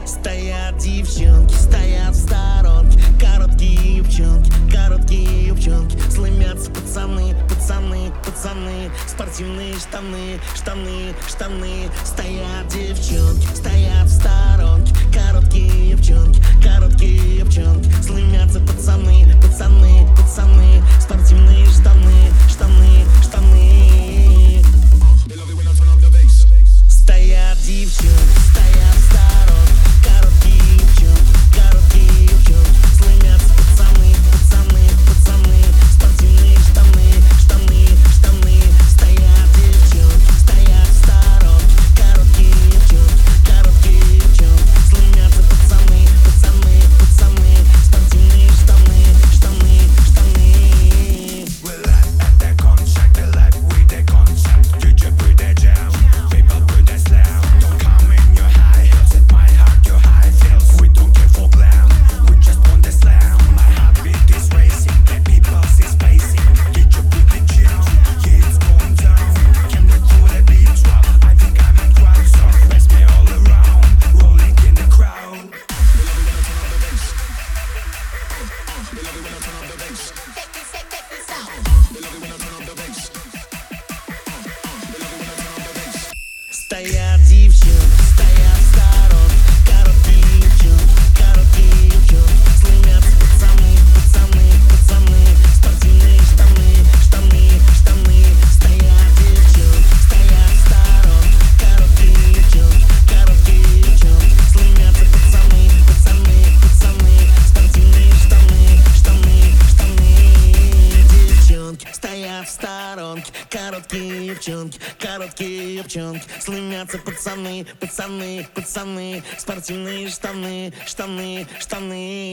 Стоят девчонки, стоят в сторонке. Короткие юбчонки. Слымятся пацаны, пацаны, пацаны. Спортивные штаны, штаны, штаны. Стоят девчонки, стоят в сторонке. Короткие юбчонки. Слымятся пацаны, пацаны, пацаны. Спортивные штаны, штаны, штаны. Стоят девчонки, стоят в сторонке. Короткие юбчонки. Слымятся пацаны, пацаны, пацаны. Спортивные штаны, штаны, штаны. Стоят девчонки, стоят в сторонке. Короткие юбчонки. Слымятся пацаны, пацаны, пацаны. Спортивные штаны, штаны, штаны. We live at the concert, the life with the concert. DJ put that jam, people put that slam. Don't come in your high heels, at my heart your high feels. We don't care for glam, we just want the slam. My heartbeat is racing, the people is spacing. DJ put the jam, yeah it's going down. Can't wait for the beat drop, I think I'm a crowd song. Mess me all around, rolling in the crowd. Стоят девчонки, стоят в сторонке. Короткие юбчонки. Слымятся пацаны, пацаны, пацаны. Спортивные штаны, штаны, штаны. Стоят девчонки, стоят в сторонке. Короткие юбчонки. Слымятся пацаны, пацаны, пацаны. Спортивные штаны, штаны, штаны. Девчонки стоят в сторонке. Короткие юбчонки. Слымятся пацаны, пацаны, пацаны. Спортивные штаны, штаны, штаны.